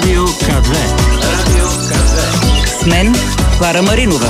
Радио К2. Радио К2. С мен Клара Маринова.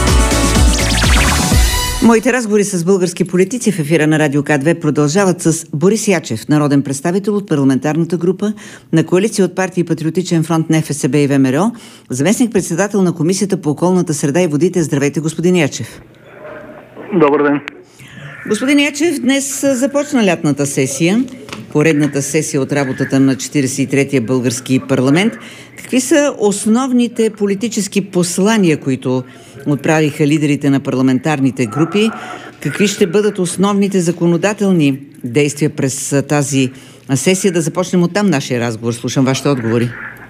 Моите разговори с български политици в ефира на Радио К2 продължават с Борис Ячев, народен представител от парламентарната група на коалиция от партии Патриотичен фронт, НФСБ и ВМРО, заместник-председател на Комисията по околната среда и водите. Здравейте, господин Ячев. Добър ден. Господин Ячев, днес започна лятната сесия, поредната сесия от работата на 43-я български парламент. Какви са основните политически послания, които отправиха лидерите на парламентарните групи? Какви ще бъдат основните законодателни действия през тази сесия? Да започнем оттам нашия разговор. Слушам вашите отговори.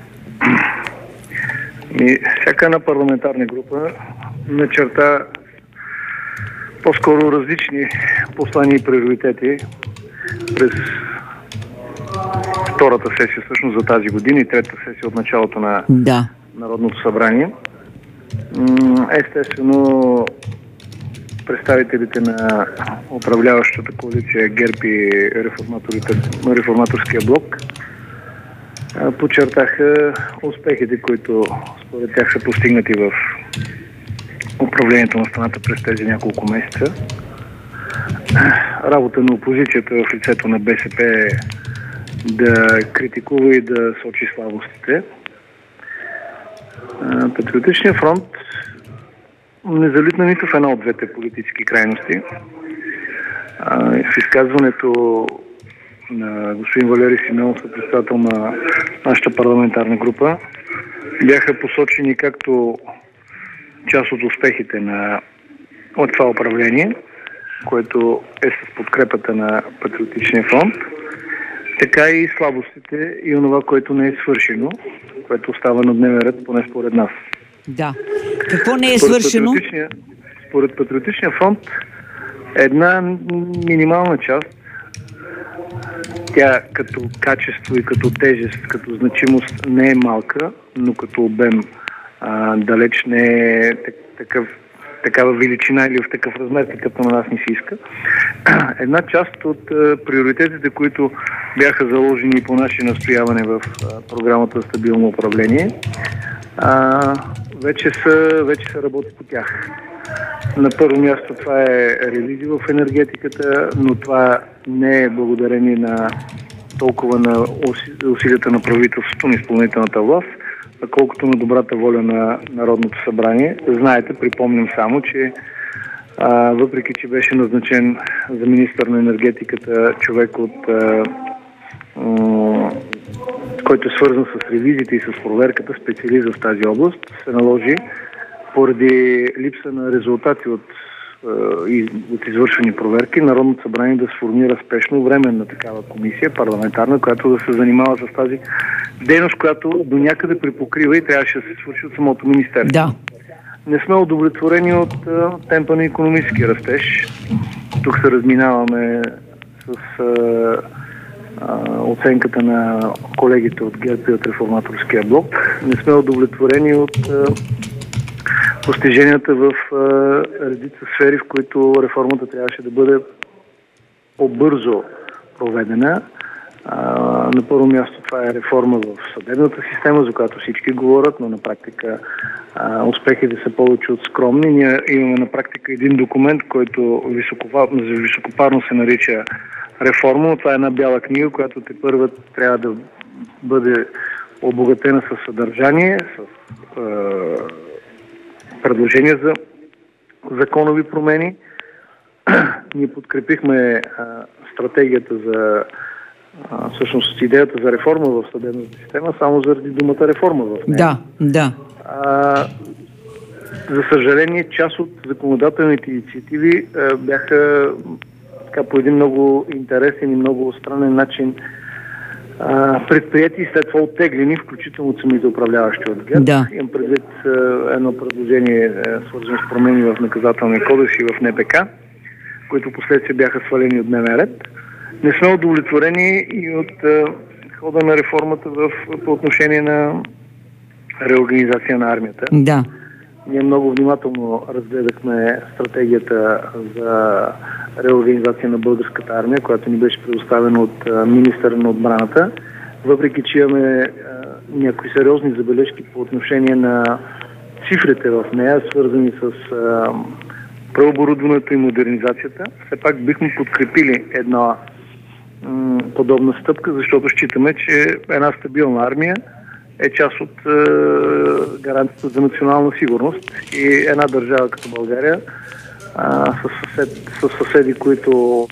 Всяка една парламентарна група начерта по-скоро различни послания и приоритети през втората сесия всъщност за тази година и третата сесия от началото на Народното събрание. Естествено, представителите на управляващата коалиция ГЕРБ и реформаторския блок подчертаха успехите, които според тях са постигнати в управлението на страната през тези няколко месеца. Работа на опозицията в лицето на БСП е да критикува и да сочи слабостите. Патриотичният фронт не залитна нито в една от двете политически крайности. В изказването на господин Валери Симеонов, председател на нашата парламентарна група, бяха посочени както част от успехите от това управление, което е с подкрепата на Патриотичния фронт, така и слабостите и онова, което не е свършено, което остава на дневен ред, поне според нас. Да. Какво не е свършено? Според Патриотичния фронт една минимална част, тя като качество и като тежест, като значимост не е малка, но като обем далеч не е такава величина или в такъв размер, какъвто на нас не се иска. Една част от приоритетите, които бяха заложени по наше настояване в програмата за стабилно управление, вече се работи по тях. На първо място това е ревизия в енергетиката, но това не е благодарение на толкова на усилията на правителството, на изпълнителната власт, колкото на добрата воля на Народното събрание. Знаете, припомням само, че въпреки че беше назначен за министър на енергетиката човек, който е свързан с ревизиите и с проверката, специалист в тази област, се наложи поради липса на резултати от извършени проверки, Народното събрание да сформира спешно временна такава комисия, парламентарна, която да се занимава с тази дейност, която до някъде припокрива и трябваше да се свърши от самото министерство. Да. Не сме удовлетворени от темпа на икономически растеж. Тук се разминаваме с оценката на колегите от ГЕРБ и от реформаторския блок. Не сме удовлетворени от постиженията в редица сфери, в които реформата трябваше да бъде по-бързо проведена. На първо място това е реформа в съдебната система, за която всички говорят, но на практика успехите са повече от скромни. Ние имаме на практика един документ, който високопарно се нарича реформа, но това е една бяла книга, която тепърва трябва да бъде обогатена със съдържание, с предложения за законови промени. Ние подкрепихме стратегията за всъщност идеята за реформа в съдебната система, само заради думата реформа в нея. Да. За съжаление, част от законодателните инициативи бяха по един много интересен и много странен начин предприяти и след това оттеглени, включително от самите управляващи от ГЕРБ. Да. Имам предвид едно предложение, свързано с промени в наказателния кодекс и в НПК, които последствие бяха свалени от дневен ред. Не сме удовлетворени и от хода на реформата по отношение на реорганизация на армията. Да. Ние много внимателно разгледахме стратегията за реорганизация на българската армия, която ни беше предоставена от министъра на отбраната. въпреки че имаме някои сериозни забележки по отношение на цифрите в нея, свързани с преоборудването и модернизацията, все пак бихме подкрепили една подобна стъпка, защото считаме, че една стабилна армия е част от гаранцията за национална сигурност и една държава като България с съседи, които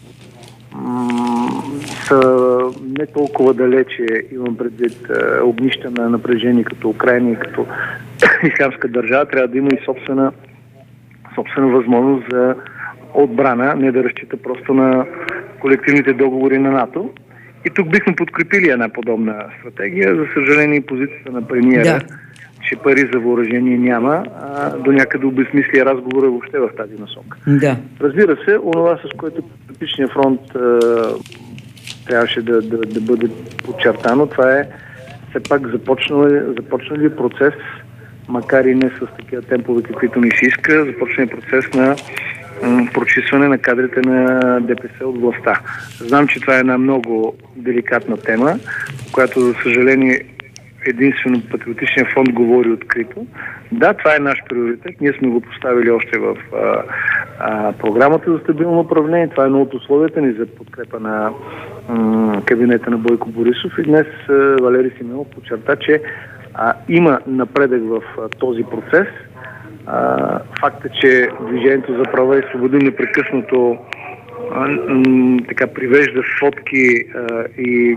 са не толкова далече, имам предвид огнища на напрежение като Украйна и като ислямска държава, трябва да има и собствена възможност за отбрана, не да разчита просто на колективните договори на НАТО. И тук бихме подкрепили една подобна стратегия. За съжаление, позицията на премиера, че пари за въоръжение няма, до някъде обезмисли разговора въобще в тази насока. Да. Разбира се, онова, с което Патриотичния фронт трябваше да бъде подчертано, това е все пак започнали процес, макар и не с такива темпове, каквито ни се иска, започнали процес на прочистване на кадрите на ДПС от властта. Знам, че това е една много деликатна тема, която, за съжаление, единствено Патриотичния фонд говори открито. Да, това е наш приоритет. Ние сме го поставили още в програмата за стабилно управление. Това е едно от условията ни за подкрепа на кабинета на Бойко Борисов. И днес Валери Симеонов подчерта, че има напредък в този процес. Факта, че Движението за права и свободи непрекъснато така привежда фотки и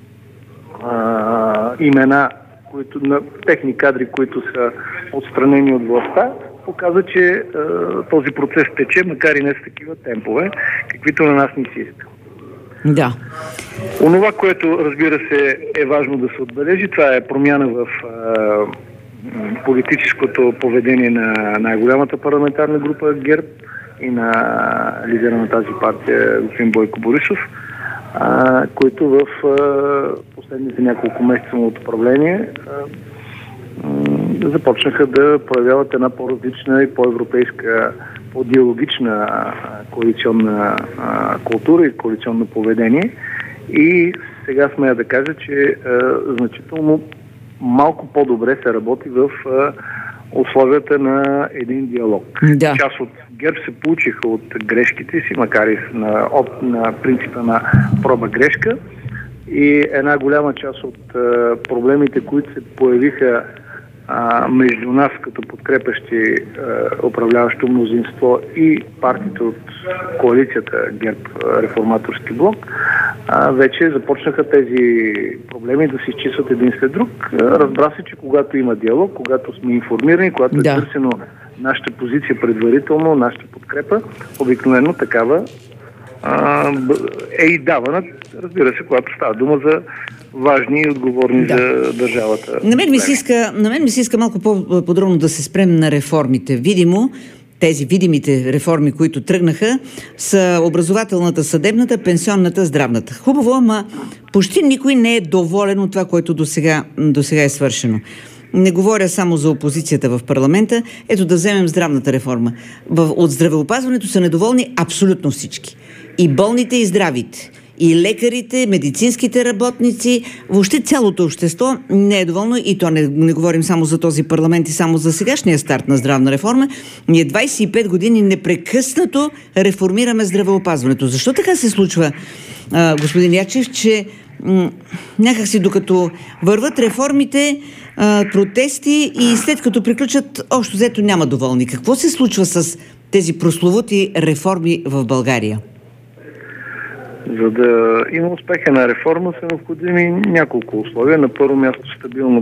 имена на техни кадри, които са отстранени от властта, показва, че този процес тече, макар и не с такива темпове, каквито на нас ни се иска. Да. Онова, което, разбира се, е важно да се отбележи, това е промяна в политическото поведение на най-голямата парламентарна група ГЕРБ и на лидера на тази партия, господин Бойко Борисов, които в последните няколко месеца от управление започнаха да проявяват една по-различна и по-европейска, по-диалогична коалиционна култура и коалиционно поведение. И сега смея да кажа, че значително малко по-добре се работи в условията на един диалог. Да. Част от ГЕРБ се получиха от грешките си, макар и на принципа на проба грешка, и една голяма част от проблемите, които се появиха между нас като подкрепящи управляващо мнозинство и партиите от коалицията ГЕРБ Реформаторски блок, вече започнаха тези проблеми да се изчистват един след друг. Разбра се, че когато има диалог, когато сме информирани, когато е търсено нашата позиция предварително, нашата подкрепа, обикновено такава е и давана, разбира се, когато става дума за важни и отговорни за държавата. На мен ми се иска малко по-подробно да се спрем на реформите. Тези видимите реформи, които тръгнаха, са образователната, съдебната, пенсионната, здравната. Хубаво, ама почти никой не е доволен от това, което до сега е свършено. Не говоря само за опозицията в парламента. Ето да вземем здравната реформа. От здравеопазването са недоволни абсолютно всички. И болните, и здравите. И лекарите, медицинските работници, въобще цялото общество не е доволно, и то не говорим само за този парламент и само за сегашния старт на здравна реформа. Ние 25 години непрекъснато реформираме здравеопазването. Защо така се случва, господин Ячев, че някакси докато върват реформите, протести и след като приключат, общо взето няма доволни? Какво се случва с тези прословути реформи в България? За да има успех на реформа са необходими няколко условия. На първо място стабилна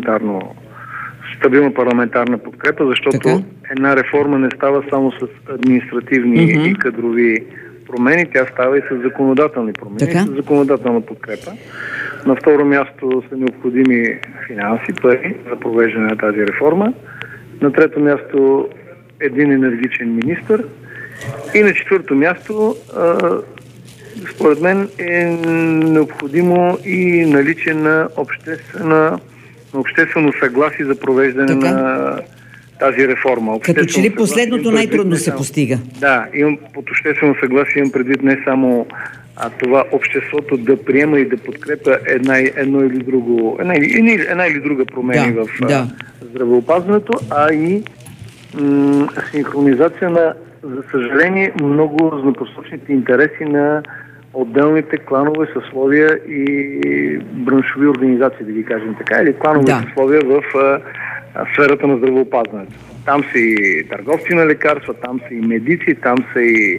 парламентарна подкрепа, защото една реформа не става само с административни и кадрови промени, тя става и с законодателни промени, с законодателна подкрепа. На второ място са необходими финанси, пари за провеждане на тази реформа. На трето място един енергичен министър. И на четвърто място според мен е необходимо и наличие на обществено съгласие за провеждане тази реформа. Като че ли последното най-трудно се постига? Да, под обществено съгласие имам предвид не само това обществото да приема и да подкрепя една или друга промени в здравеопазването, а и синхронизация на, за съжаление, много разнопосочните интереси на отделните кланове, съсловия и браншови организации, да ги кажем така, или кланове съсловия в сферата на здравеопазването. Там са и търговци на лекарства, там са и медици, там са и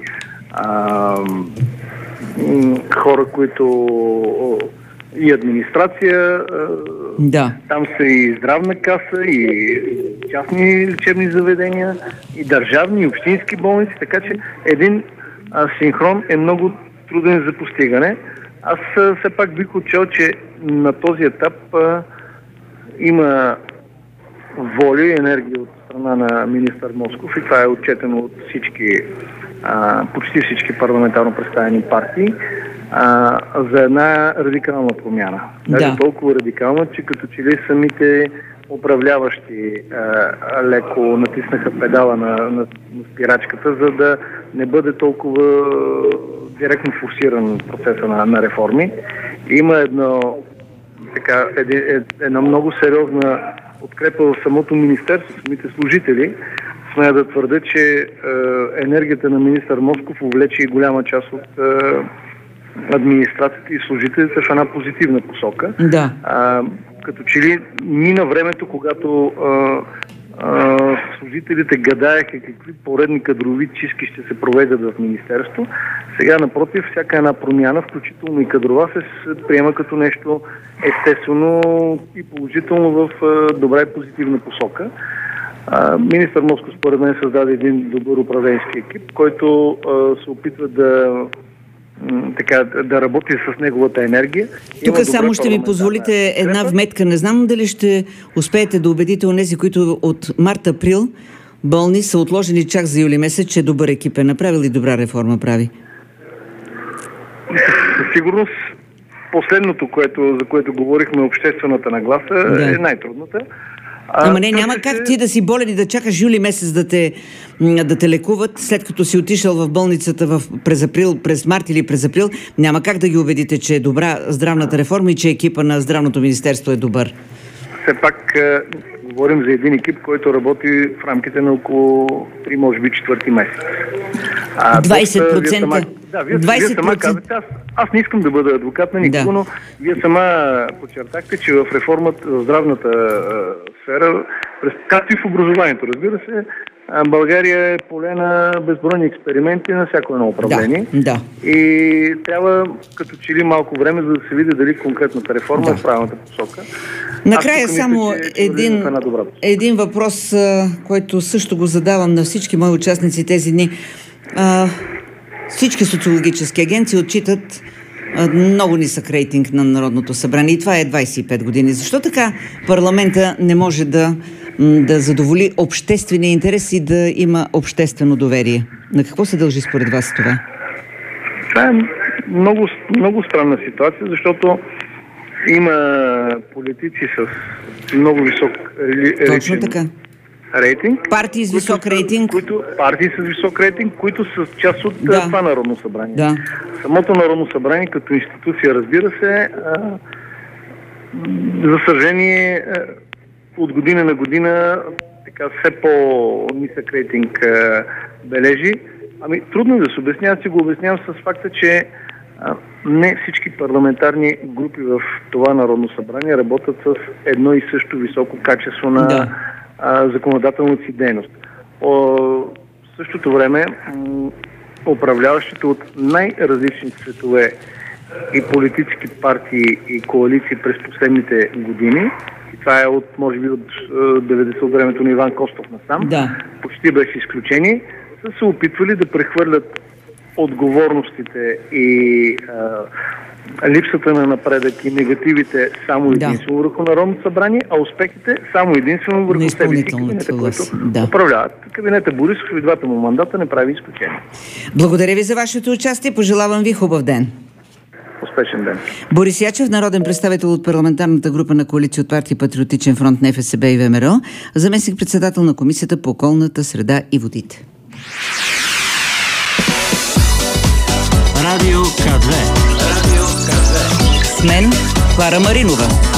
хора, които и администрация, там са и здравна каса, и частни лечебни заведения, и държавни, и общински болници, така че един синхрон е много труден за постигане. Аз все пак бих отчел, че на този етап има воля и енергия от страна на министър Москов и това е отчетено от почти всички парламентарно представени партии за една радикална промяна. Даже толкова радикална, че като че ли самите управляващи леко натиснаха педала на спирачката, за да не бъде толкова директно форсиран процеса на реформи. Има една много сериозна подкрепа в самото министерство, самите служители. Смея да твърда, че енергията на министър Москов увлече и голяма част от администрацията и служителите в една позитивна посока. Като че ли мина времето, когато служителите гадаеха какви поредни кадрови чистки ще се проведат в министерство. Сега, напротив, всяка една промяна, включително и кадрова, се приема като нещо естествено и положително в добра и позитивна посока. Министър Москов, според мен, създаде един добър управленски екип, който се опитва да работи с неговата енергия. Тук само ще ми позволите една вметка. Не знам дали ще успеете да убедите онези, които от март-април болни са отложени чак за юли месец, че добър екип е направил и добра реформа прави. Със сигурност последното, за което говорихме, обществената нагласа, е най-трудната. Ама няма как ти да си болен и да чакаш юли месец да те лекуват, след като си отишъл в болницата през март или през април. Няма как да ги убедите, че е добра здравната реформа и че екипа на здравното министерство е добър. Все пак говорим за един екип, който работи в рамките на около 3, може би 4 месец. 20%. Вие сама казвате, аз не искам да бъда адвокат на никого, но вие сама подчертахте, че в реформата, в здравната сфера, както и в образованието, разбира се, България е поле на безбройни експерименти на всяко едно управление. И трябва като че ли малко време, за да се види дали конкретната реформа е в правилната посока. Накрая само един въпрос, който също го задавам на всички мои участници тези дни. Всички социологически агенции отчитат много нисък рейтинг на Народното събрание и това е 25 години. Защо така парламента не може да задоволи обществения интерес и да има обществено доверие? На какво се дължи според вас това? Това е много, много странна ситуация, защото има политици с много висок рейтинг. Партии с висок рейтинг. Партии с висок рейтинг, които са част от това Народно събрание. Самото Народно събрание като институция, разбира се, за съжаление, от година на година все по-нисък рейтинг бележи. Трудно да се обясня, аз си го обяснявам с факта, че не всички парламентарни групи в това Народно събрание работят с едно и също високо качество на законодателната си дейност. В същото време управляващите от най-различни цветове и политически партии и коалиции през последните години, и това е може би от 90 от времето на Иван Костов насам, почти без изключение, са се опитвали да прехвърлят отговорностите и липсата на напредък и негативите само единствено върху Народното събрание, а успехите само единствено върху себе си, кабинета, който управляват. Кабинета Борисов и двата му мандата не прави изключение. Благодаря ви за вашето участие. Пожелавам ви хубав ден. успешен ден. Борис Ячев, народен представител от парламентарната група на коалиция от партии Патриотичен фронт, НФСБ и ВМРО, заместник-председател на Комисията по околната среда и водите. Радио К2. С мен Клара Маринова.